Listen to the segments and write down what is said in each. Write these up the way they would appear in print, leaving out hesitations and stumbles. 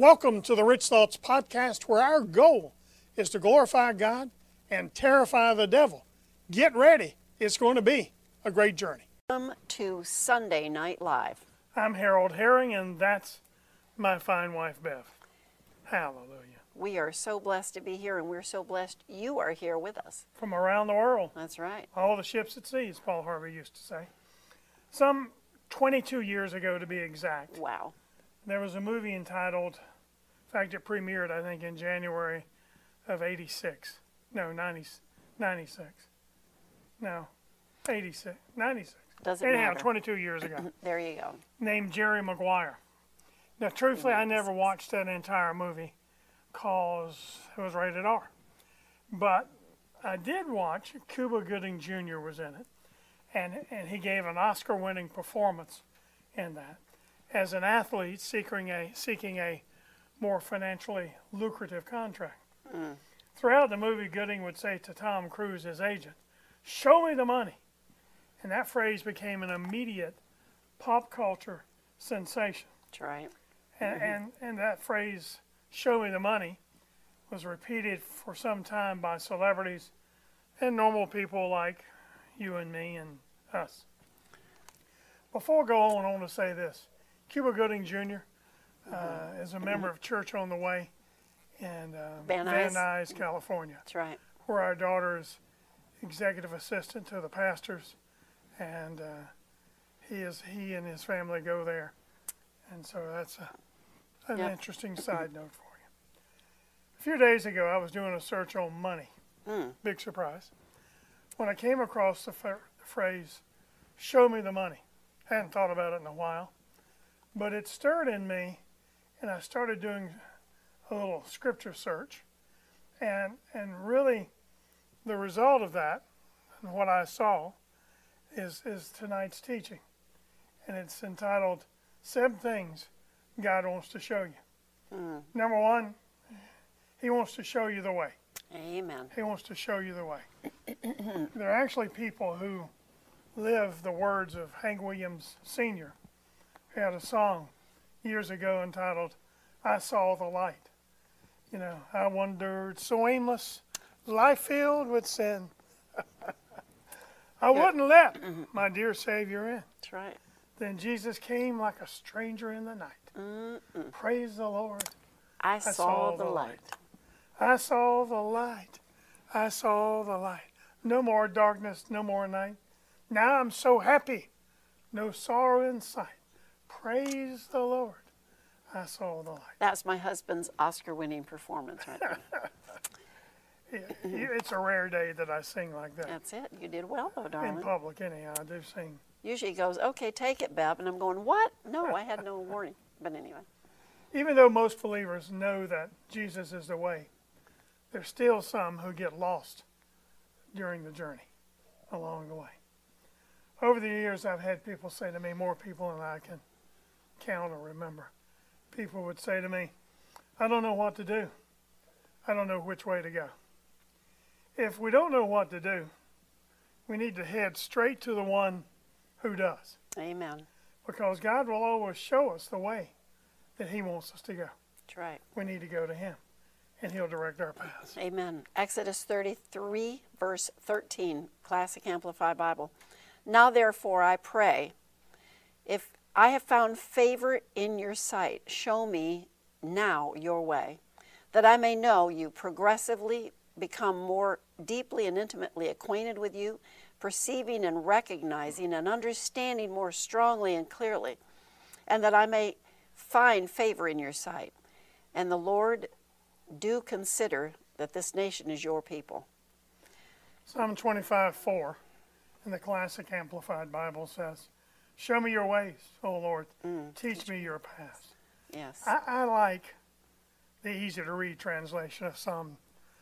Welcome to the Rich Thoughts Podcast, where our goal is to glorify God and terrify the devil. Get ready. It's going to be a great journey. Welcome to Sunday Night Live. I'm Harold Herring, and that's my fine wife, Bev. Hallelujah. We are so blessed to be here, and we're so blessed you are here with us. From around the world. That's right. All the ships at sea, as Paul Harvey used to say. Some 22 years ago, to be exact. Wow. There was a movie entitled, in fact, it premiered, I think, in January of 86. No, 96. No, 86. 96. Doesn't Anyhow, matter. 22 years ago. There you go. Named Jerry Maguire. Now, truthfully, I never watched that entire movie because it was rated R. But I did watch, Cuba Gooding Jr. was in it, and he gave an Oscar-winning performance in that as an athlete seeking a more financially lucrative contract. Throughout the movie, Gooding would say to Tom Cruise, his agent, "Show me the money." And that phrase became an immediate pop culture sensation. That's right. And that phrase, "show me the money," was repeated for some time by celebrities and normal people like you and me and us. Before I go on, I want to say this. Cuba Gooding Jr. Is a member of Church on the Way in Van Nuys, California. That's right. Where our daughter is executive assistant to the pastors, and he and his family go there. And so that's an interesting side note for you. A few days ago, I was doing a search on money. Big surprise. When I came across the phrase, "show me the money," I hadn't thought about it in a while, but it stirred in me, and I started doing a little scripture search. And really, the result of that, and what I saw, is tonight's teaching. And it's entitled, 7 Things God Wants to Show You. Number 1, He wants to show you the way. Amen. He wants to show you the way. There are actually people who live the words of Hank Williams Sr., who had a song years ago entitled, "I Saw the Light." You know, I wandered so aimless, life filled with sin. I wouldn't let my dear Savior in. That's right. Then Jesus came like a stranger in the night. Praise the Lord. I saw the light. I saw the light. I saw the light. No more darkness, no more night. Now I'm so happy. No sorrow in sight. Praise the Lord. I saw the light. That's my husband's Oscar-winning performance right there. It's a rare day that I sing like that. That's it. You did well, though, darling. In public, anyhow, I do sing. Usually he goes, "Okay, take it, Bev." And I'm going, "What? No, I had no warning." But anyway. Even though most believers know that Jesus is the way, there's still some who get lost during the journey along the way. Over the years, I've had people say to me, more people than I can count or remember. People would say to me, "I don't know what to do. I don't know which way to go." If we don't know what to do, we need to head straight to the one who does. Amen. Because God will always show us the way that He wants us to go. That's right. We need to go to Him, and He'll direct our paths. Amen. Exodus 33, verse 13, Classic Amplified Bible. "Now therefore I pray, if I have found favor in your sight, show me now your way, that I may know you, progressively become more deeply and intimately acquainted with you, perceiving and recognizing and understanding more strongly and clearly, and that I may find favor in your sight. And the Lord do consider that this nation is your people." Psalm 25:4 in the Classic Amplified Bible says, "Show me your ways, O Lord. Teach me your paths." Yes. I like the easy-to-read translation of Psalm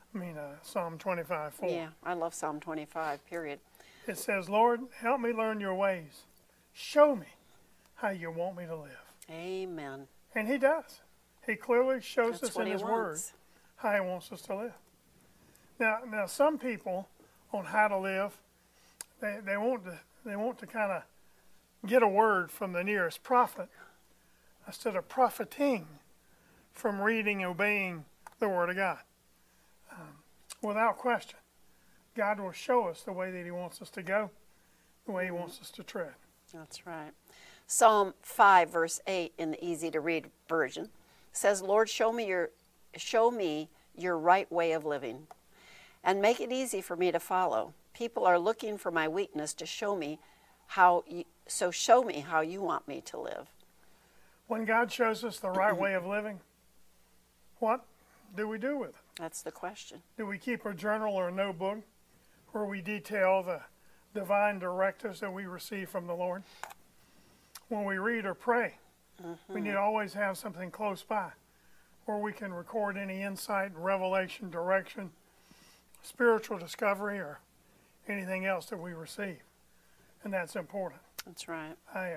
25:4. Yeah, I love Psalm 25, period. It says, "Lord, help me learn your ways. Show me how you want me to live." Amen. And He does. He clearly shows That's us what in He His Word wants. how He wants us to live. Now, some people on how to live, they want to kind of get a word from the nearest prophet instead of profiting from reading and obeying the Word of God. Without question, God will show us the way that He wants us to go, the way He wants us to tread. That's right. Psalm 5, verse 8 in the easy-to-read version says, Lord, show me your right way of living, and make it easy for me to follow. People are looking for my weakness to show me show me how you want me to live. When God shows us the right way of living, what do we do with it? That's the question. Do we keep a journal or a notebook where we detail the divine directives that we receive from the Lord? When we read or pray, we need to always have something close by where we can record any insight, revelation, direction, spiritual discovery, or anything else that we receive. And that's important. That's right.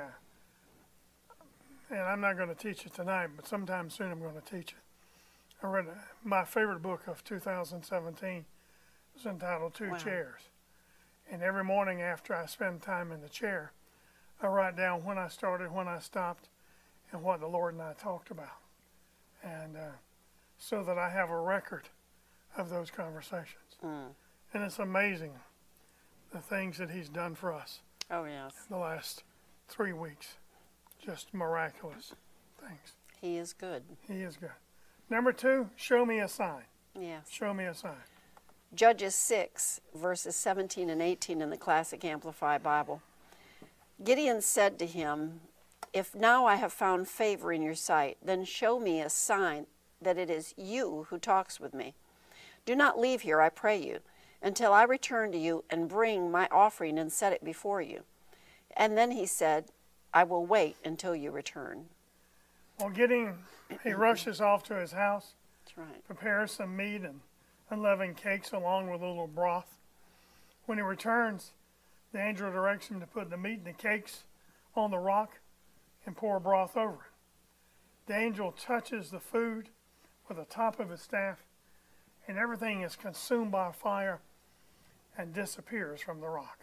And I'm not going to teach it tonight, but sometime soon I'm going to teach it. I read my favorite book of 2017 was entitled Two Chairs. And every morning after I spend time in the chair, I write down when I started, when I stopped, and what the Lord and I talked about. And so that I have a record of those conversations. And it's amazing the things that He's done for us. Oh, yes. The last 3 weeks. Just miraculous things. He is good. He is good. Number 2, show me a sign. Yes. Show me a sign. Judges 6, verses 17 and 18 in the Classic Amplified Bible. Gideon said to him, if now I have found favor in your sight, then show me a sign that it is you who talks with me. Do not leave here, I pray you, until I return to you and bring my offering and set it before you. And then he said, I will wait until you return. Well, Gideon, he rushes off to his house, That's right. prepares some meat and unleavened cakes along with a little broth. When he returns, the angel directs him to put the meat and the cakes on the rock and pour broth over it. The angel touches the food with the top of his staff, and everything is consumed by fire and disappears from the rock.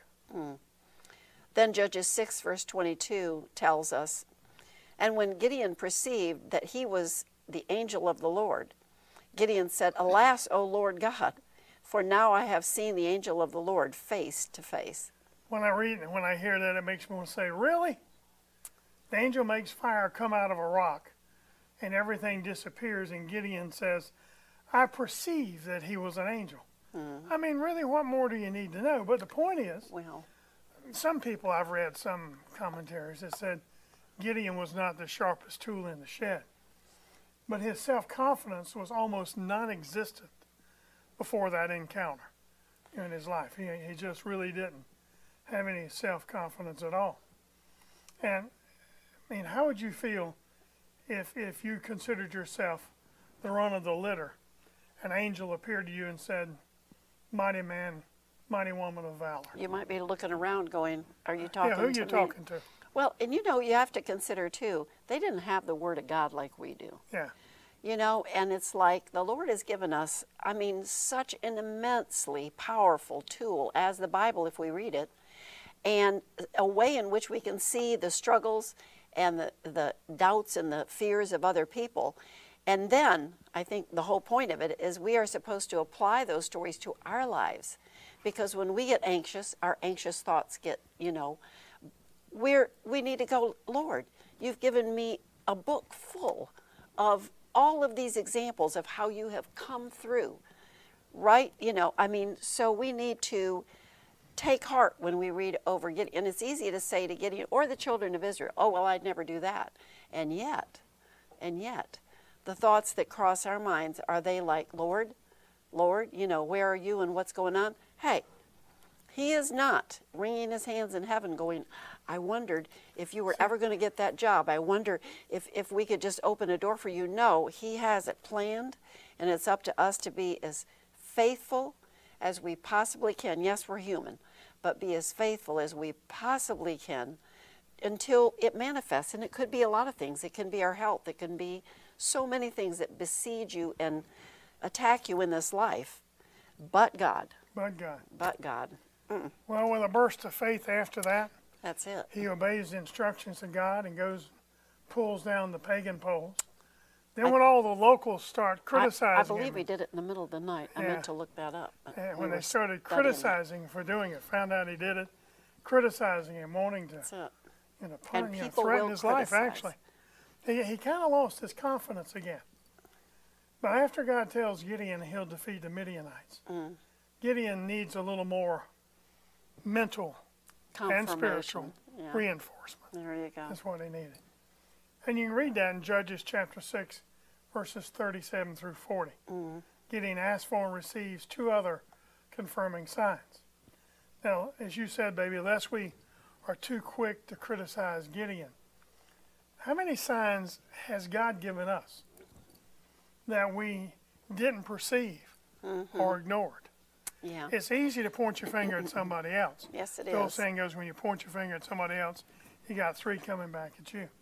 Then Judges 6, verse 22 tells us, and when Gideon perceived that he was the angel of the Lord, Gideon said, alas, O Lord God, for now I have seen the angel of the Lord face to face. When I read and when I hear that, it makes me want to say, really? The angel makes fire come out of a rock, and everything disappears, and Gideon says, I perceive that he was an angel. I mean, really, what more do you need to know? But the point is, Well, some people, I've read some commentaries that said Gideon was not the sharpest tool in the shed. But his self-confidence was almost non-existent before that encounter in his life. He just really didn't have any self-confidence at all. And, I mean, how would you feel if you considered yourself the run of the litter? An angel appeared to you and said, mighty man, mighty woman of valor. you might be looking around going, are you talking Yeah, who to you me? talking to? Well, and you have to consider, too, they didn't have the Word of God like we do. Yeah. And it's like the Lord has given us, I mean, such an immensely powerful tool as the Bible, if we read it, and a way in which we can see the struggles and the doubts and the fears of other people. And then, I think the whole point of it is we are supposed to apply those stories to our lives. Because when we get anxious, our anxious thoughts get, we need to go, Lord, you've given me a book full of all of these examples of how you have come through, right? So we need to take heart when we read over Gideon. And it's easy to say to Gideon or the children of Israel, oh, well, I'd never do that. And yet, the thoughts that cross our minds, are they like, Lord, where are you and what's going on? Hey, he is not wringing his hands in heaven going, I wondered if you were ever going to get that job. I wonder if we could just open a door for you. No, he has it planned, and it's up to us to be as faithful as we possibly can. Yes, we're human, but be as faithful as we possibly can until it manifests. And it could be a lot of things. It can be our health. It can be so many things that besiege you and attack you in this life. But God. But God. But God. Well, with a burst of faith after that, That's it. he obeys the instructions of God and pulls down the pagan poles Then when all the locals start I criticizing believe him, he did it in the middle of the night. I Yeah. meant to look that up. but and we when were they started studying it. criticizing for doing it, found out he did it, criticizing him, wanting to, That's it. threaten will his life, criticize. actually. He kind of lost his confidence again. But after God tells Gideon he'll defeat the Midianites, Gideon needs a little more mental and spiritual Yeah. reinforcement. There you go. That's what he needed. And you can read that in Judges chapter 6, verses 37 through 40. Gideon asks for and receives 2 other confirming signs. Now, as you said, baby, lest we are too quick to criticize Gideon, how many signs has God given us that we didn't perceive or ignored? Yeah. It's easy to point your finger at somebody else. Yes, it The old is. saying goes, when you point your finger at somebody else, you got 3 coming back at you.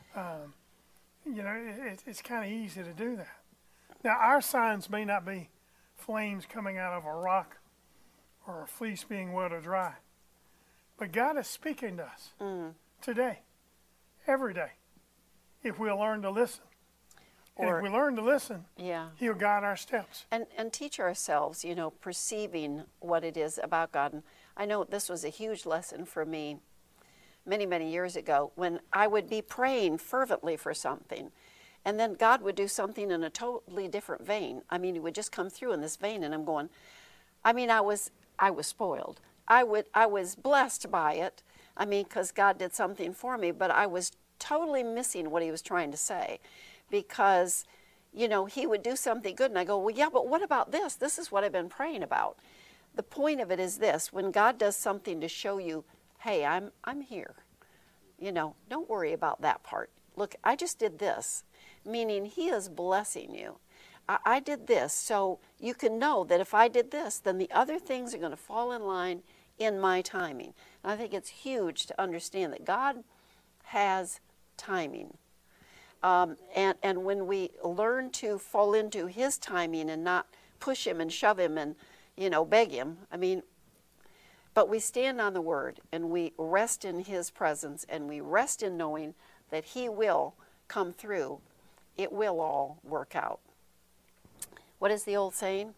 It's kind of easy to do that. Now, our signs may not be flames coming out of a rock or a fleece being wet or dry, but God is speaking to us today, every day, if we'll learn to listen. And Or- if we learn to listen, Yeah. He'll guide our steps. And teach ourselves, perceiving what it is about God. And I know this was a huge lesson for me many, many years ago when I would be praying fervently for something. And then God would do something in a totally different vein. I mean, He would just come through in this vein, and I'm going, I was spoiled. I was blessed by it. Because God did something for me, but I was totally missing what He was trying to say, because, He would do something good, and I go, well, yeah, but what about this? This is what I've been praying about. The point of it is this: when God does something to show you, hey, I'm here. Don't worry about that part. Look, I just did this, meaning He is blessing you. I did this, so you can know that if I did this, then the other things are going to fall in line in my timing. And I think it's huge to understand that God has timing. And when we learn to fall into His timing and not push Him and shove Him and, beg Him, but we stand on the Word and we rest in His presence and we rest in knowing that He will come through, it will all work out. What is the old saying?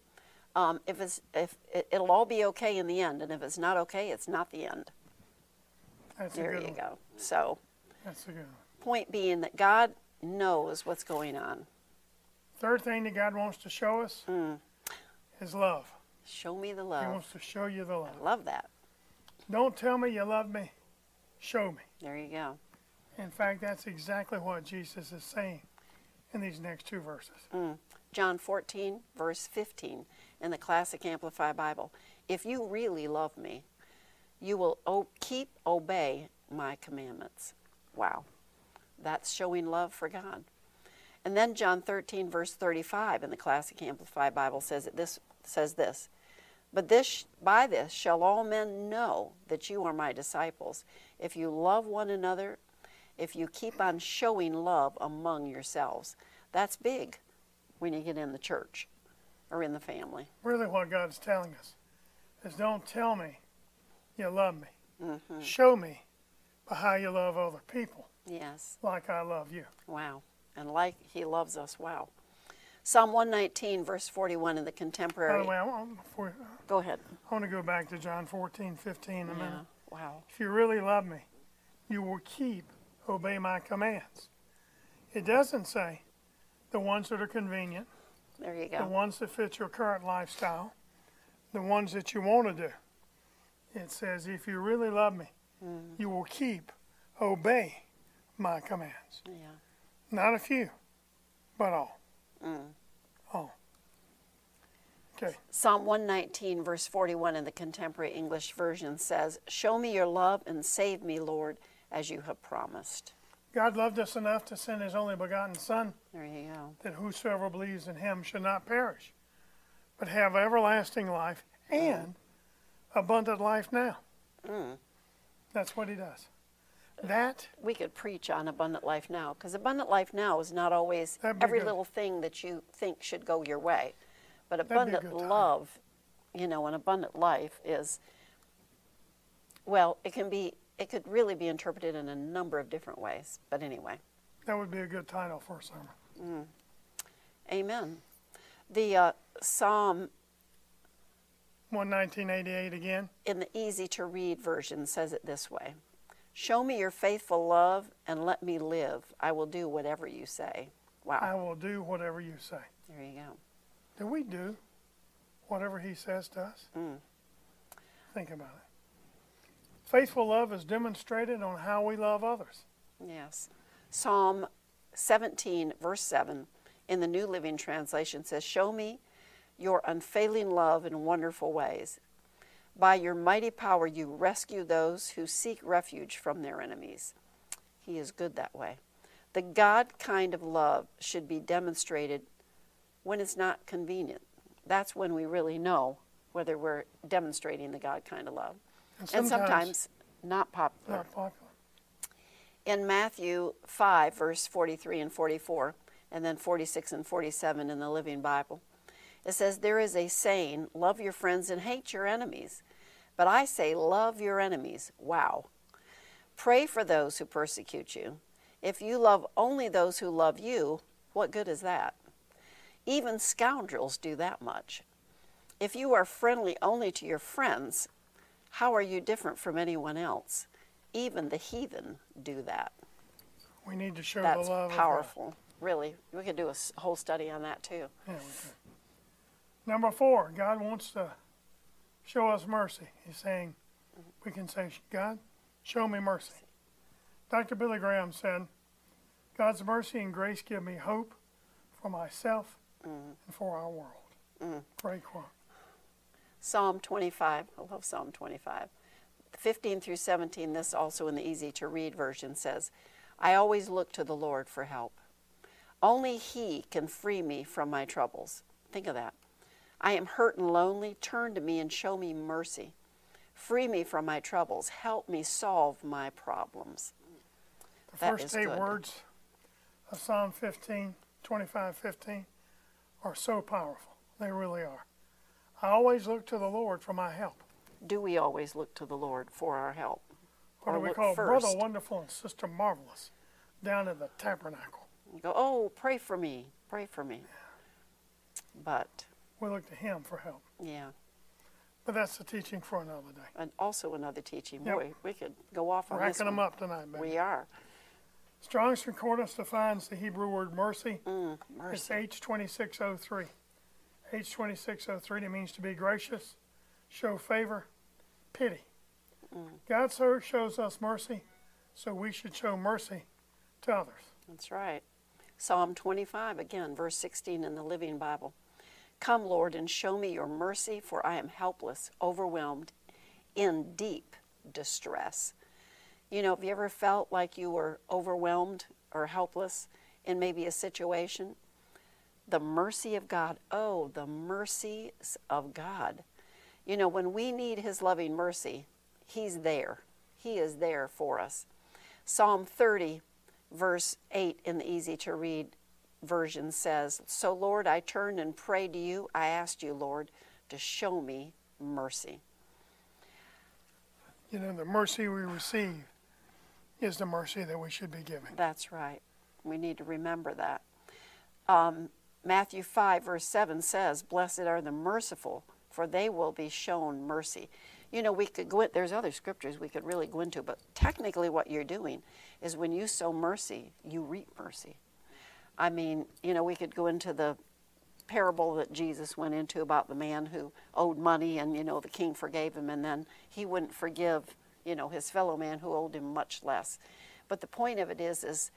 It'll all be okay in the end, and if it's not okay, it's not the end. That's There a good you one. go. So, That's a good one. point being that God knows what's going on. Third thing that God wants to show us is love. Show me the He love. wants to show you the love. I love that. Don't tell me you love me. Show me. There you go. In fact, that's exactly what Jesus is saying in these next 2 verses. John 14, verse 15 in the Classic Amplified Bible. If you really love me, you will obey my commandments. Wow. That's showing love for God. And then John 13, verse 35 in the Classic Amplified Bible says this. But by this shall all men know that you are my disciples, if you love one another, if you keep on showing love among yourselves. That's big when you get in the church or in the family. Really what God's telling us is, don't tell me you love me. Show me by how you love other people Yes. like I love you. Wow. And like He loves us. Wow. Psalm 119, verse 41 in the By Contemporary. the way, I Go ahead. want to go back to John 14:15 a minute. Yeah. Wow. If you really love me, you will obey my commands. It doesn't say the ones that are convenient, There you the go. ones that fit your current lifestyle, the ones that you want to do. It says, if you really love me, you will obey my commands. Yeah. Not a few, but all. All. Okay. Psalm 119, verse 41 in the Contemporary English Version says, show me your love and save me, Lord, as you have promised. God loved us enough to send His only begotten Son, There you go. that whosoever believes in Him should not perish, but have everlasting life and abundant life now. That's what He does. That, We could preach on abundant life now, because abundant life now is not always That'd be every good. little thing that you think should go your way. But be a abundant good title. love, an abundant life is, well, it could really be interpreted in a number of different ways. But anyway, that would be a good title for a sermon. Amen. The Psalm 119:88 again. in the easy to read version says it this way: show me your faithful love and let me live. I will do whatever you say. Wow. I will do whatever you say. There you go. Do we do whatever he says to us? Mm. Think about it. Faithful love is demonstrated on how we love others. Yes. Psalm 17, verse 7 in the New Living Translation says, show me your unfailing love in wonderful ways. By your mighty power you rescue those who seek refuge from their enemies. He is good that way. The God kind of love should be demonstrated when it's not convenient. That's when we really know whether we're demonstrating the God kind of love. And sometimes not popular. Not popular. In Matthew 5, verse 43 and 44, and then 46 and 47 in the Living Bible, it says, there is a saying, love your friends and hate your enemies. But I say, love your enemies. Wow. Pray for those who persecute you. If you love only those who love you, what good is that? Even scoundrels do that much. If you are friendly only to your friends, how are you different from anyone else? Even the heathen do that. We need to show That's the love powerful. Really. We could do a whole study on that too. of God. Yeah, we could. Number 4, God wants to show us mercy. He's saying, we can say, God, show me mercy. Dr. Billy Graham said, God's mercy and grace give me hope for myself and for our world. Great quote. Psalm 25. I love Psalm 25. 15 through 17, this also in the easy to read version says, I always look to the Lord for help. Only He can free me from my troubles. Think of that. I am hurt and lonely. Turn to me and show me mercy. Free me from my troubles. Help me solve my problems. The That first is 8 good. words of Psalm 25:15 are so powerful. They really are. I always look to the Lord for my help. Do we always look to the Lord for our help? What Or do we look call first? Brother Wonderful and Sister Marvelous down at the tabernacle? You go, oh, pray for me. Pray for me. But, We look to Him for help. yeah. But that's the teaching for another day. And also another teaching. Yep. Boy, we could go off on this Racking them one. up tonight, baby. We are. Strong's Concordance defines the Hebrew word mercy. It's Mercy. H2603. H2603, it means to be gracious, show favor, pity. God so shows us mercy, so we should show mercy to others. That's right. Psalm 25, again, verse 16 in the Living Bible. Come, Lord, and show me your mercy, for I am helpless, overwhelmed, in deep distress. You know, have you ever felt like you were overwhelmed or helpless in maybe a situation? The mercy of God. Oh, the mercies of God. You know, when we need His loving mercy, He's there. He is there for us. Psalm 30, verse 8 in the easy to read version says, so Lord, I turn and pray to you. I asked you, Lord, to show me mercy. You know, the mercy we receive is the mercy that we should be giving. That's right. We need to remember that. Matthew 5, verse 7 says, blessed are the merciful, for they will be shown mercy. You know, we could go in, there's other scriptures we could really go into, but technically what you're doing is when you sow mercy, you reap mercy. I mean, you know, we could go into the parable that Jesus went into about the man who owed money and, you know, the king forgave him and then he wouldn't forgive, you know, his fellow man who owed him much less. But the point of it is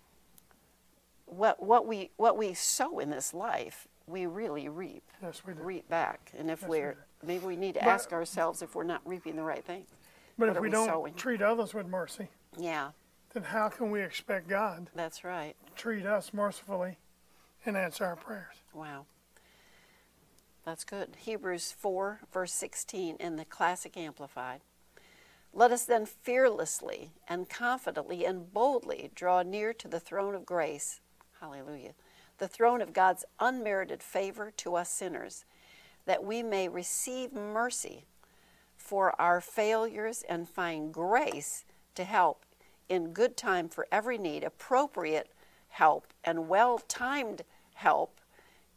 what we sow in this life, we really reap. Yes, we do. Reap back. And if Yes, we we're, do. maybe we need to But- ask ourselves if we're not reaping the right thing. But What if are we we don't sowing? treat others with mercy, Yeah, then how can we expect God that's right. to treat us mercifully and answer our prayers? Wow. That's good. Hebrews 4, verse 16 in the Classic Amplified. Let us then fearlessly and confidently and boldly draw near to the throne of grace, hallelujah, the throne of God's unmerited favor to us sinners, that we may receive mercy for our failures and find grace to help in good time for every need, appropriate help and well-timed help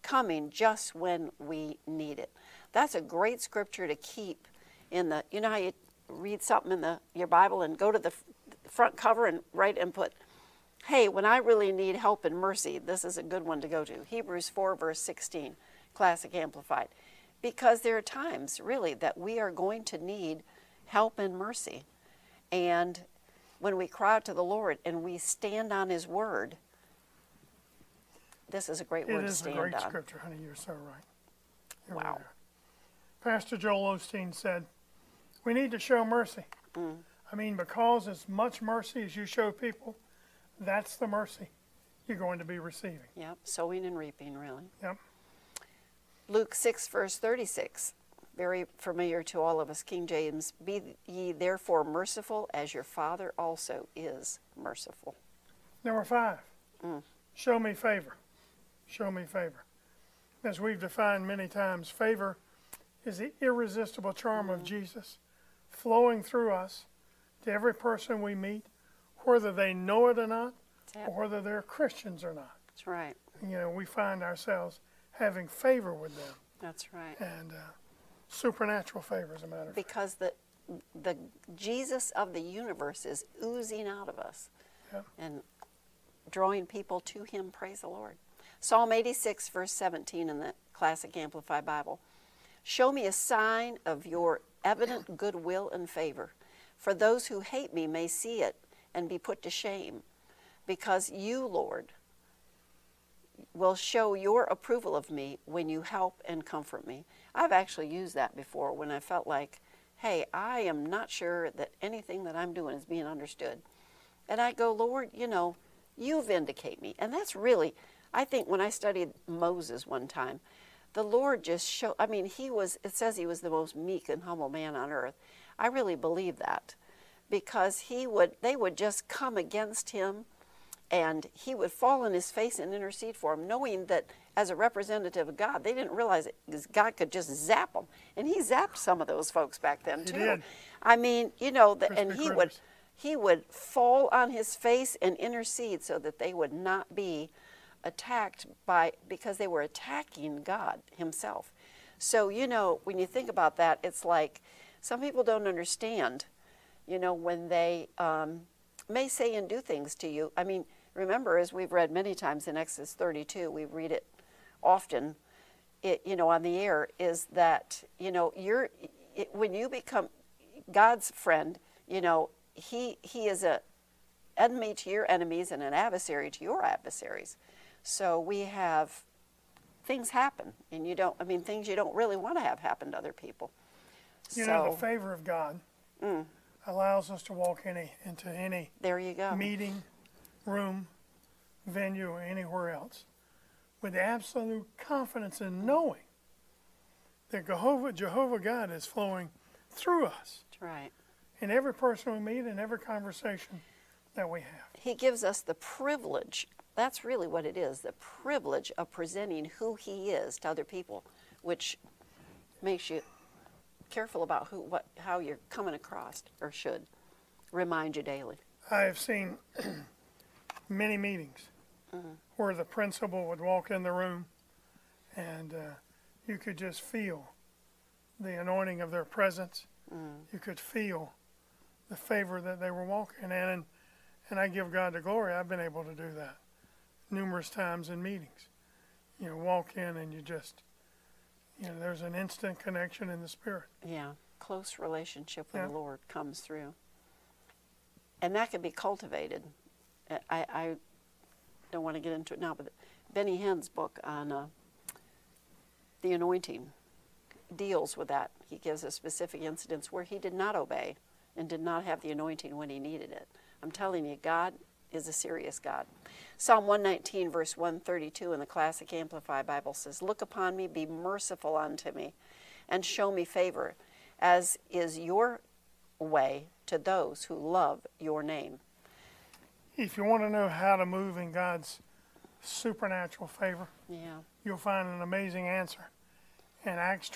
coming just when we need it. That's a great scripture to keep in the, you know how you read something in your Bible and go to the front cover and write and put, hey, when I really need help and mercy, this is a good one to go to. Hebrews 4, verse 16, Classic Amplified. Because there are times, really, that we are going to need help and mercy. And when we cry out to the Lord and we stand on His Word, this is a great word to stand on. It is a great scripture, honey. You're so right. Here Wow. we are. Pastor Joel Osteen said, we need to show mercy. I mean, because as much mercy as you show people, that's the mercy you're going to be receiving. Yep, sowing and reaping, really. Yep. Luke 6, verse 36, very familiar to all of us, King James. Be ye therefore merciful as your Father also is merciful. Number 5, show me favor. Show me favor. As we've defined many times, favor is the irresistible charm of Jesus flowing through us to every person we meet, whether they know it or not, or whether they're Christians or not. That's right. You know, we find ourselves having favor with them. That's right. And supernatural favor, as a matter of fact. Because the Jesus of the universe is oozing out of us and drawing people to Him. Praise the Lord. Psalm 86, verse 17 in the Classic Amplified Bible. Show me a sign of your evident goodwill and favor, for those who hate me may see it and be put to shame, because you, Lord, will show your approval of me when you help and comfort me. I've actually used that before when I felt like, hey, I am not sure that anything that I'm doing is being understood. And I go, Lord, you know, you vindicate me. And that's really, I think when I studied Moses one time, the Lord just showed, I mean, it says he was the most meek and humble man on earth. I really believe that, because they would just come against him, and he would fall on his face and intercede for him, knowing that as a representative of God, they didn't realize that God could just zap them. And he zapped some of those folks back then, too. He did. I mean, you know, and Critters. he would fall on his face and intercede so that they would not be attacked because they were attacking God Himself. So, you know, when you think about that, it's like some people don't understand, you know, when they may say and do things to you. I mean, remember, as we've read many times in Exodus 32, we read it often, you know, on the air, is that, you know, when you become God's friend, you know, He is an enemy to your enemies and an adversary to your adversaries. So we have things happen, and things you don't really want to have happen to other people. You know, the favor of God allows us to walk into any there you go. meeting, room, venue, or anywhere else with absolute confidence in knowing that Jehovah God is flowing through us. That's right. In every person we meet, in every conversation that we have. He gives us the privilege. That's really what it is, the privilege of presenting who He is to other people, which makes you careful about how you're coming across, or should remind you daily. I have seen many meetings where the principal would walk in the room and you could just feel the anointing of their presence. You could feel the favor that they were walking in, and I give God the glory. I've been able to do that numerous times in meetings. You know, walk in and you just, you know, there's an instant connection in the Spirit. Yeah, close relationship with the Lord comes through. And that can be cultivated. I don't want to get into it now, but Benny Hinn's book on the anointing deals with that. He gives a specific incidents where he did not obey and did not have the anointing when he needed it. I'm telling you, God is a serious God. Psalm 119, verse 132 in the Classic Amplified Bible says, look upon me, be merciful unto me, and show me favor, as is your way to those who love your name. If you want to know how to move in God's supernatural favor, you'll find an amazing answer in Acts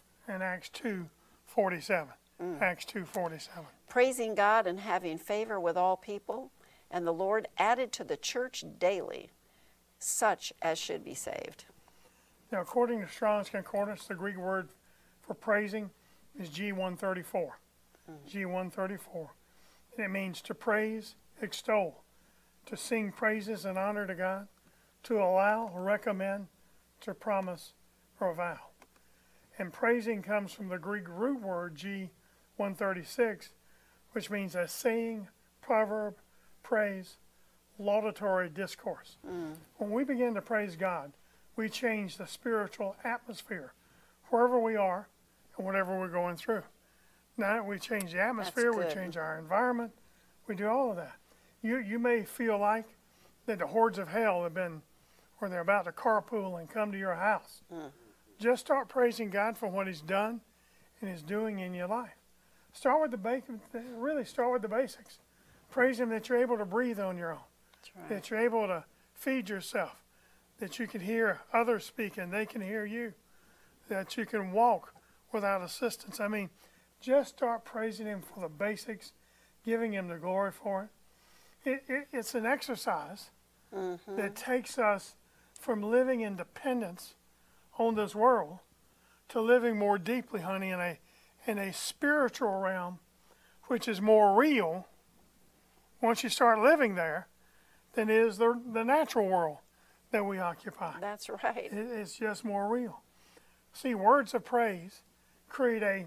2:47. Acts 2:47. Praising God and having favor with all people, and the Lord added to the church daily such as should be saved. Now, according to Strong's Concordance, the Greek word for praising is G134. G134. And it means to praise, extol, to sing praises and honor to God, to allow, recommend, to promise, or vow. And praising comes from the Greek root word G136, which means a saying, proverb, praise, laudatory discourse. When we begin to praise God, we change the spiritual atmosphere wherever we are and whatever we're going through. Now we change the atmosphere, we change our environment, we do all of that. You may feel like that the hordes of hell have been, or they're about to carpool and come to your house. Just start praising God for what He's done and is doing in your life. Start with really start with the basics. Praise Him that you're able to breathe on your own, that you're able to feed yourself, that you can hear others speak and they can hear you, that you can walk without assistance. I mean, just start praising Him for the basics, giving Him the glory for it. It's an exercise that takes us from living in dependence on this world to living more deeply, honey, in a spiritual realm, which is more real once you start living there than is the natural world that we occupy. That's right. It's just more real. See, words of praise create a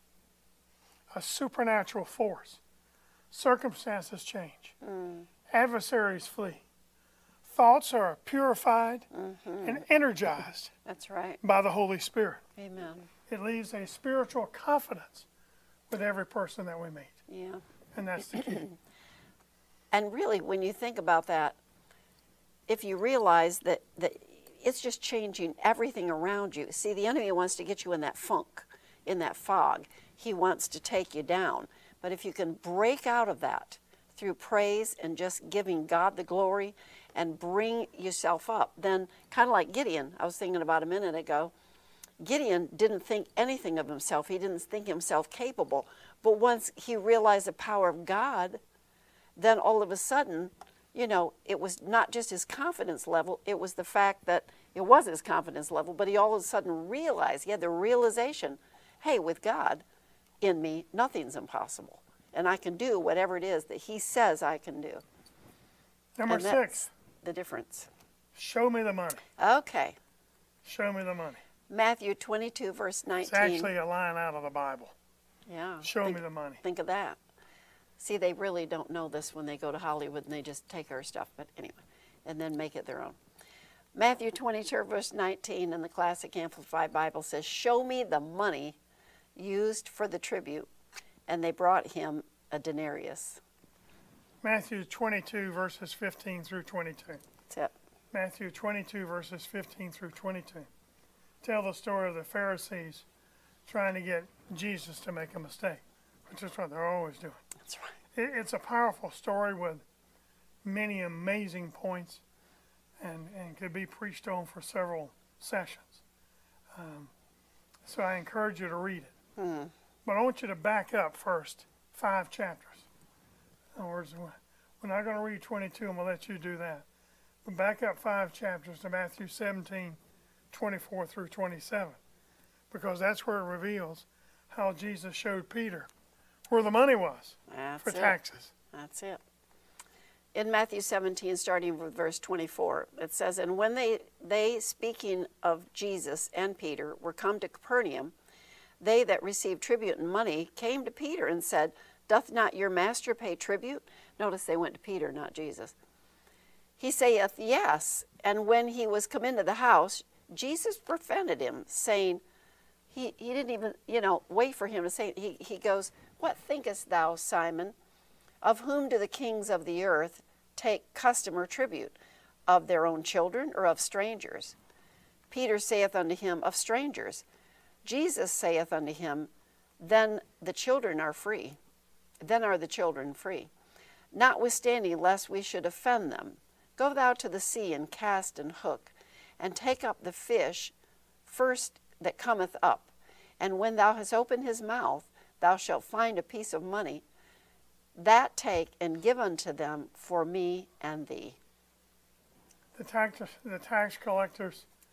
supernatural force. Circumstances change. Adversaries flee. Thoughts are purified and energized. That's right. By the Holy Spirit. Amen. It leaves a spiritual confidence with every person that we meet. Yeah. And that's the key. And really, when you think about that, if you realize that it's just changing everything around you. See, the enemy wants to get you in that funk, in that fog. He wants to take you down. But if you can break out of that through praise and just giving God the glory and bring yourself up, then kind of like Gideon, I was thinking about a minute ago, Gideon didn't think anything of himself. He didn't think himself capable. But once he realized the power of God, then all of a sudden, you know, it was not just his confidence level, it was the fact that it was his confidence level, but he all of a sudden realized, he had the realization, hey, with God in me, nothing's impossible. And I can do whatever it is that He says I can do. Number 6. The difference. Show me the money. Okay. Show me the money. Matthew 22, verse 19. It's actually a line out of the Bible. Yeah. Show me the money. Think of that. See, they really don't know this when they go to Hollywood and they just take our stuff, but anyway, and then make it their own. Matthew 22, verse 19 in the Classic Amplified Bible says, show me the money used for the tribute, and they brought him a denarius. Matthew 22, verses 15 through 22. That's it. Matthew 22, verses 15 through 22. Tell the story of the Pharisees trying to get Jesus to make a mistake, which is what they're always doing. That's right. It's a powerful story with many amazing points and could be preached on for several sessions. So I encourage you to read it. But I want you to back up first 5 chapters. In other words, we're not going to read 22, and we'll let you do that. But back up 5 chapters to Matthew 17, 24 through 27, because that's where it reveals how Jesus showed Peter where the money was for taxes. That's it. In Matthew 17, starting with verse 24, it says, and when they speaking of Jesus and Peter, were come to Capernaum, they that received tribute and money came to Peter and said, doth not your master pay tribute? Notice they went to Peter, not Jesus. He saith, yes. And when he was come into the house, Jesus prevented him, saying, he didn't even, wait for him to say it. He goes, what thinkest thou, Simon? Of whom do the kings of the earth take custom or tribute? Of their own children or of strangers? Peter saith unto him, of strangers. Jesus saith unto him, then the children are free. Then are the children free. Notwithstanding, lest we should offend them, go thou to the sea and cast and hook, and take up the fish first that cometh up. And when thou hast opened his mouth, thou shalt find a piece of money. That take and give unto them for me and thee. The tax collectors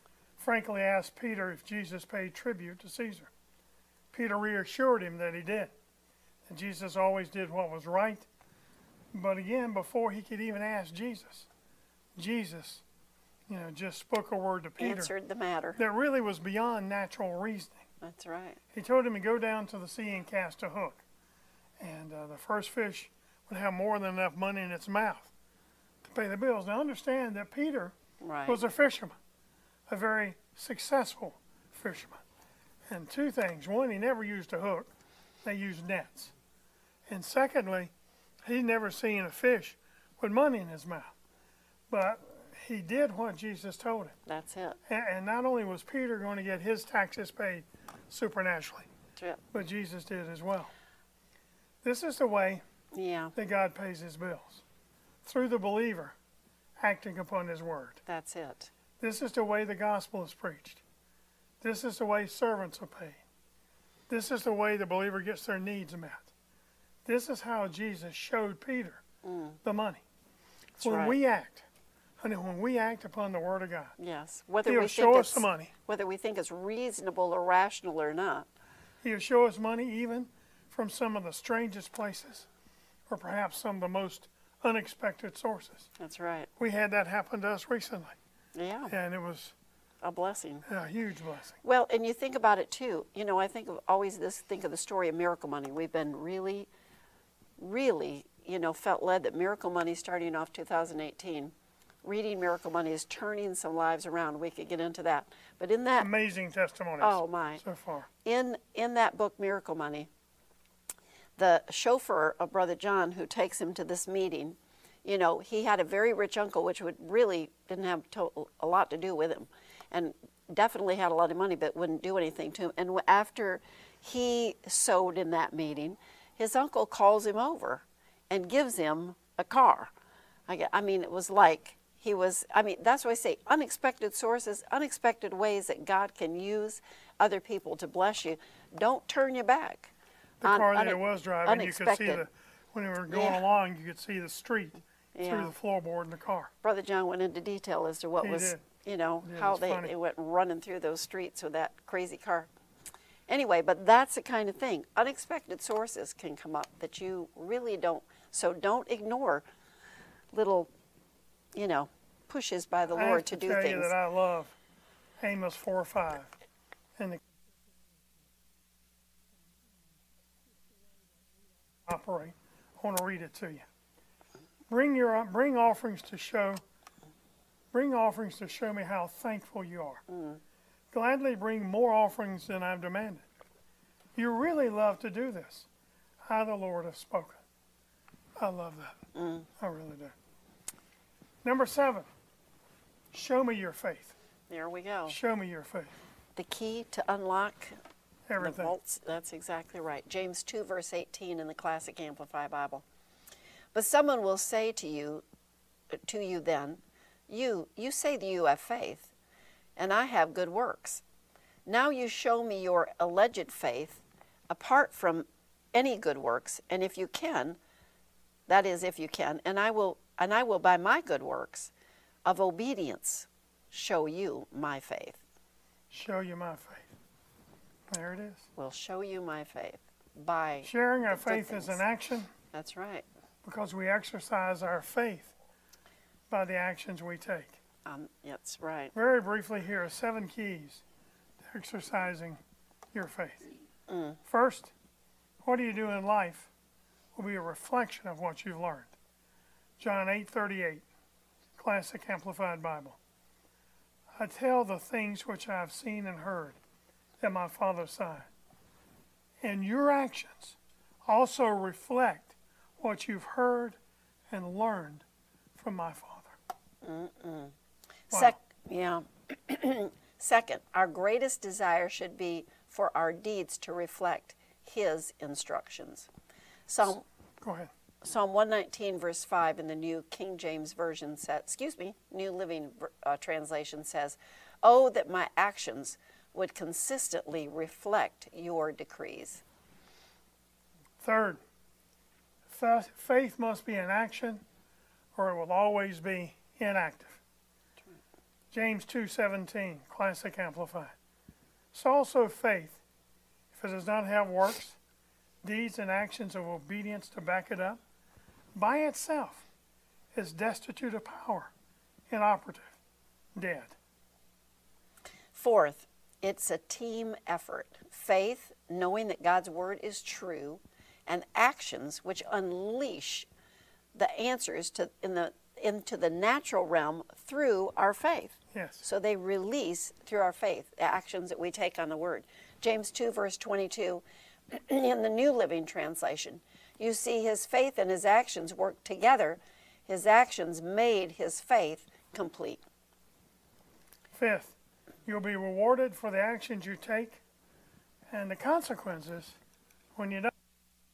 frankly asked Peter if Jesus paid tribute to Caesar. Peter reassured him that he did, that Jesus always did what was right. But again, before he could even ask Jesus, Jesus, just spoke a word to Peter Answered the matter. that really was beyond natural reasoning. That's right. He told him to go down to the sea and cast a hook. And the first fish would have more than enough money in its mouth to pay the bills. Now understand that Peter Right. was a fisherman, a very successful fisherman. And two things. One, he never used a hook. They used nets. And secondly, he'd never seen a fish with money in his mouth. But he did what Jesus told him. That's it. And not only was Peter going to get his taxes paid supernaturally, That's it. but Jesus did as well. This is the way Yeah, that God pays his bills, through the believer acting upon his word. that's it. This is the way the gospel is preached. This is the way servants are paid. This is the way the believer gets their needs met. This is how Jesus showed Peter the money. That's When right. we act, when we act upon the word of God, Yes. Whether he'll we show think us the money. whether we think it's reasonable or rational or not. He'll show us money even from some of the strangest places, or perhaps some of the most unexpected sources. That's right. We had that happen to us recently, Yeah. and it was A blessing. a huge blessing. Well, and you think about it too. I think of the story of Miracle Money. We've been really, really, felt led that Miracle Money, starting off 2018, reading Miracle Money is turning some lives around. We could get into that, but in that, Amazing testimonies oh my, so far. in that book, Miracle Money, the chauffeur of Brother John, who takes him to this meeting, he had a very rich uncle, which didn't have a lot to do with him, and definitely had a lot of money, but wouldn't do anything to him. And after he sowed in that meeting, his uncle calls him over and gives him a car. It was like that's why I say unexpected sources, unexpected ways that God can use other people to bless you. Don't turn your back. The car that it was driving, you could see unexpected. when we were going Yeah. along, you could see the street Yeah. through the floorboard in the car. Brother John went into detail as to what He was, did. how it's funny. they went running through those streets with that crazy car. Anyway, but that's the kind of thing. Unexpected sources can come up that you really don't. So don't ignore little, pushes by the I Lord have to to do tell you things. that I love Amos 4:5, and the operate. I want to read it to you. Bring offerings to show me how thankful you are. Gladly bring more offerings than I've demanded. You really love to do this. I, the Lord, have spoken. I love that. I really do. Number 7, show me your faith. There we go. Show me your faith. The key to unlock the Everything. vaults. That's exactly right. James 2, verse 18 in the Classic Amplified Bible. But someone will say to you then, you say that you have faith, and I have good works. Now you show me your alleged faith apart from any good works, and if you can, that is if you can, and I will by my good works of obedience show you my faith. Show you my faith. There it is. Will show you my faith by Sharing our the good faith is things. an action That's right. because we exercise our faith by the actions we take. That's right. Very briefly, here are 7 keys to exercising your faith. First, what do you do in life will be a reflection of what you've learned. John 8:38, Classic Amplified Bible. I tell the things which I have seen and heard that my Father saw. And your actions also reflect what you've heard and learned from my Father. Wow. Yeah. Second, our greatest desire should be for our deeds to reflect His instructions. Go ahead. Psalm 119, verse 5 in the New King James Version says, New Living Translation says, "Oh, that my actions would consistently reflect your decrees." Third, faith must be in action or it will always be inactive. James 2:17, Classic Amplified. So also faith, if it does not have works, deeds and actions of obedience to back it up, by itself is destitute of power, inoperative, dead. Fourth, it's a team effort. Faith, knowing that God's word is true, and actions which unleash the answers into the natural realm through our faith. Yes. So they release through our faith the actions that we take on the word. James 2, verse 22, in the New Living Translation, you see his faith and his actions work together. His actions made his faith complete. Fifth, you'll be rewarded for the actions you take and the consequences when you don't.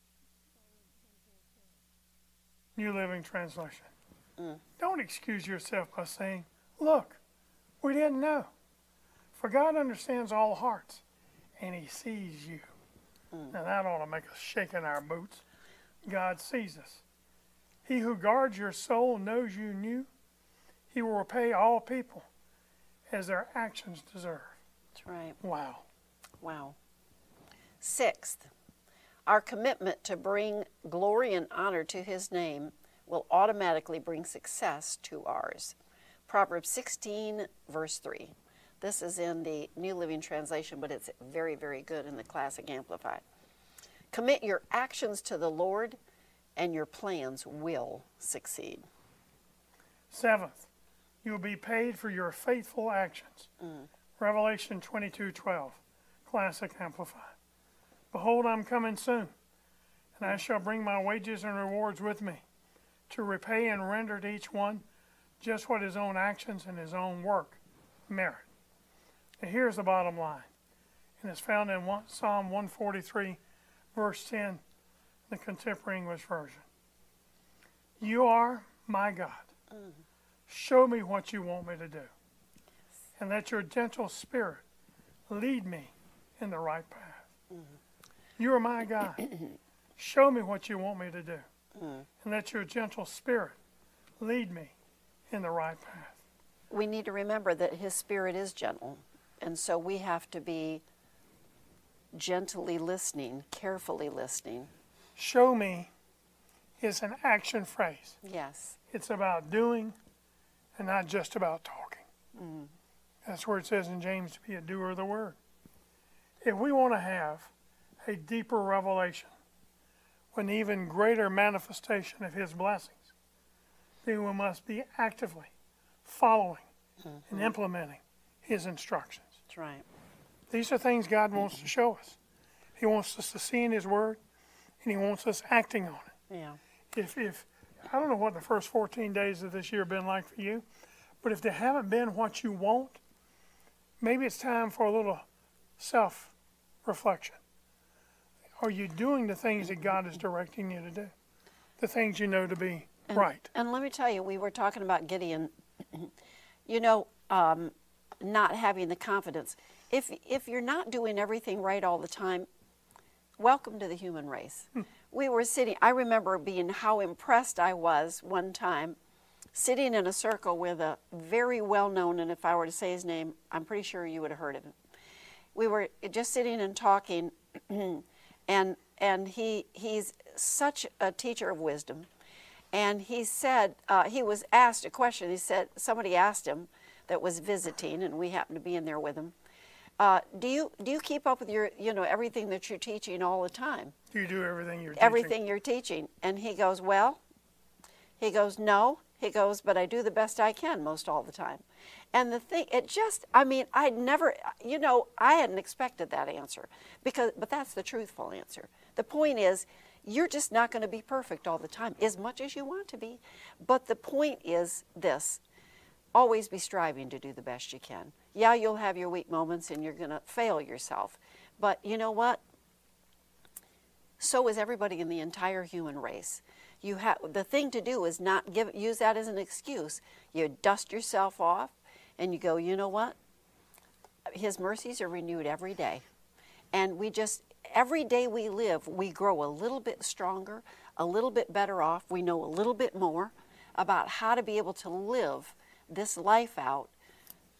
New Living Translation. Don't excuse yourself by saying, look, we didn't know. For God understands all hearts, and he sees you. Now that ought to make us shake in our boots. God sees us. He who guards your soul knows you knew. He will repay all people as their actions deserve. That's right. Wow. Wow. Sixth, our commitment to bring glory and honor to his name will automatically bring success to ours. Proverbs 16, verse 3. This is in the New Living Translation, but it's very, very good in the Classic Amplified. Commit your actions to the Lord, and your plans will succeed. Seventh, you will be paid for your faithful actions. Revelation 22:12, Classic Amplified. Behold, I'm coming soon, and I shall bring my wages and rewards with me, to repay and render to each one just what his own actions and his own work merit. And here's the bottom line, and it's found in Psalm 143, verse 10, the Contemporary English Version. You are my God. Show me what you want me to do, and let your gentle spirit lead me in the right path. You are my God. Show me what you want me to do, and let your gentle spirit lead me in the right path. We need to remember that his spirit is gentle, and so we have to be gently listening, carefully listening. Show me is an action phrase. Yes. It's about doing and not just about talking. That's where it says in James to be a doer of the word. If we want to have a deeper revelation, an even greater manifestation of his blessings, then we must be actively following and implementing his instructions. That's right. These are things God wants to show us. He wants us to see in his word, and he wants us acting on it. Yeah. If I don't know what the first 14 days of this year have been like for you, but if they haven't been what you want, maybe it's time for a little self-reflection. Are you doing the things that God is directing you to do? The things you know to be right? And let me tell you, we were talking about Gideon, you know, not having the confidence. If you're not doing everything right all the time, welcome to the human race. We were sitting, I remember being how impressed I was one time, sitting in a circle with a very well-known, and if I were to say his name, I'm pretty sure you would have heard of him. We were just sitting and talking, and he's such a teacher of wisdom. And he said, he was asked a question. He said, somebody asked him that was visiting, and we happened to be in there with him. Do you keep up with your, everything that you're teaching all the time? Do you do everything you're teaching? Everything you're teaching. And he goes, well, no. He goes, but I do the best I can most all the time. And the thing, I'd never, I hadn't expected that answer. But that's the truthful answer. The point is, you're just not going to be perfect all the time, as much as you want to be. But the point is this, always be striving to do the best you can. Yeah, you'll have your weak moments and you're going to fail yourself. But you know what? So is everybody in the entire human race. The thing to do is not use that as an excuse. You dust yourself off and you go, you know what? His mercies are renewed every day. And every day we live, we grow a little bit stronger, a little bit better off. We know a little bit more about how to be able to live this life out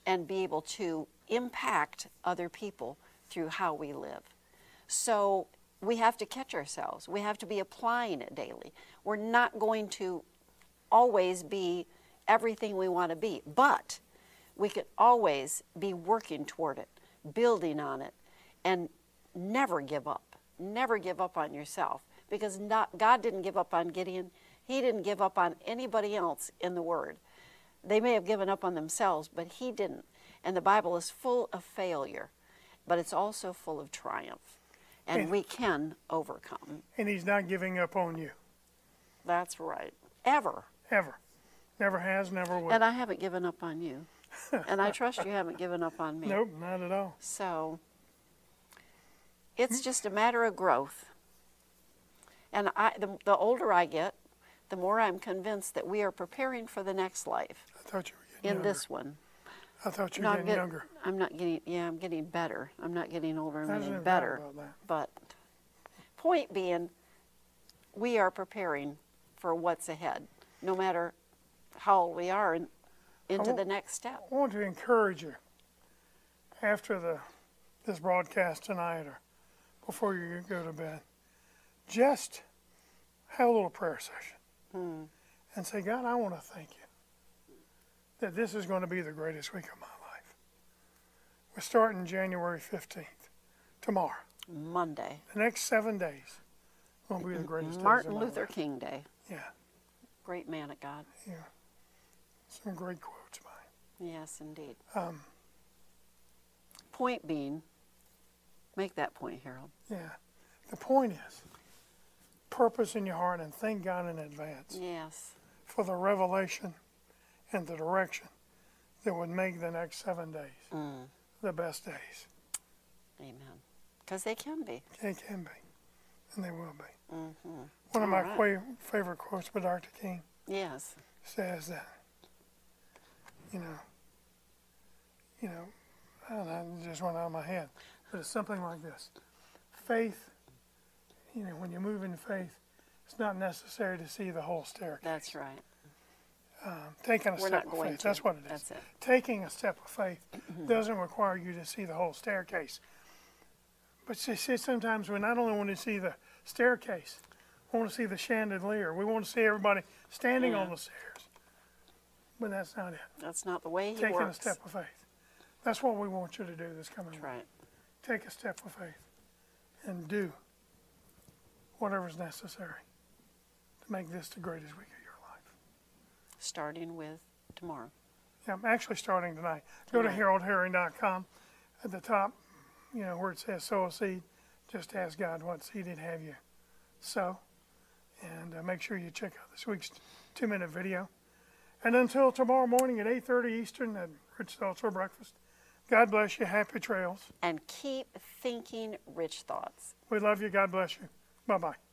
and be able to impact other people through how we live. So we have to catch ourselves. We have to be applying it daily. We're not going to always be everything we want to be, but we can always be working toward it, building on it, and never give up. Never give up on yourself, because God didn't give up on Gideon. He didn't give up on anybody else in the Word. They may have given up on themselves, but he didn't. And the Bible is full of failure, but it's also full of triumph. And we can overcome. And he's not giving up on you. That's right. Ever. Ever. Never has, never will. And I haven't given up on you. And I trust you haven't given up on me. Nope, not at all. So it's just a matter of growth. And the older I get, the more I'm convinced that we are preparing for the next life. I thought you were getting younger. This one. I thought you were getting younger. I'm not getting, I'm getting better. I'm not getting older, I'm getting never better. thought about that. But point being, we are preparing for what's ahead, no matter how old we are, and into the next step. I want to encourage you, after this broadcast tonight or before you go to bed, just have a little prayer session and say, God, I want to thank you that this is going to be the greatest week of my life. We're starting January 15th, tomorrow. Monday. The next 7 days will be the greatest days Martin of my Luther life. King Day. Yeah. Great man of God. Yeah. Some great quotes by him. Yes, indeed. Point being, make that point, Harold. Yeah. The point is, purpose in your heart and thank God in advance Yes. for the revelation and the direction that would make the next 7 days the best days. Amen. Because they can be. They can be, and they will be. Mm-hmm. One of my favorite quotes by Dr. King Yes. says that, you know, I don't know, it just went out of my head, but it's something like this. Faith, when you move in faith, it's not necessary to see the whole staircase. That's right. Taking a We're step not of going faith, to. that's what it is. That's it. Taking a step of faith doesn't require you to see the whole staircase. But see, sometimes we not only want to see the staircase, we want to see the chandelier. We want to see everybody standing on the stairs. But that's not it. That's not the way he Taking works. a step of faith. That's what we want you to do this coming week. That's right. Take a step of faith and do whatever's necessary to make this the greatest week of your life. Starting with tomorrow. Yeah, I'm actually starting tonight. Go to HaroldHerring.com. At the top, where it says sow a seed, just ask God what seed he'd have you sow. And make sure you check out this week's 2-minute video. And until tomorrow morning at 8:30 Eastern at Rich Thoughts for Breakfast, God bless you. Happy trails. And keep thinking rich thoughts. We love you. God bless you. Bye-bye.